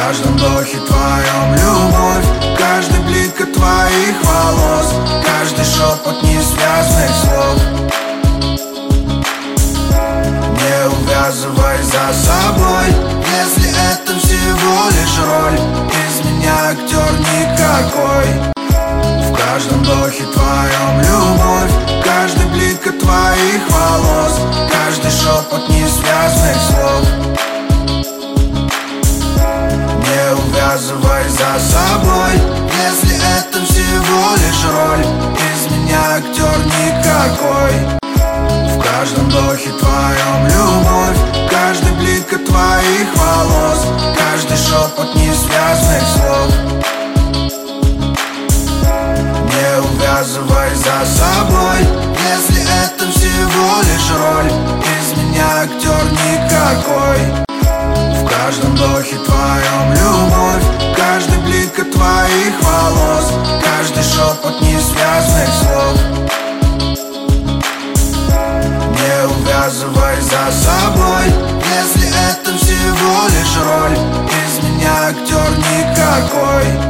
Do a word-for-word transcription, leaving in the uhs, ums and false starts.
каждом вдохе твоем любовь, каждый блик от твоих волос, каждый шепот несвязных слов. Не увязывай за собой, если это всего лишь роль. Из меня актер никакой. В каждом вдохе твоем любовь, каждый блик от твоих волос, каждый шепот несвязных слов. Не увязывай за собой, если это всего лишь роль. Из меня актер никакой. В каждом вдохе твоем любовь, каждый блик от твоих волос, каждый шепот несвязных слов. Не увязывай за собой, если это всего лишь роль. Из меня актер никакой. В каждом вдохе твоем любовь, каждый блик от твоих волос, каждый шепот несвязных слов. Не увязывай за собой, если это всего лишь роль. Из меня актер никакой.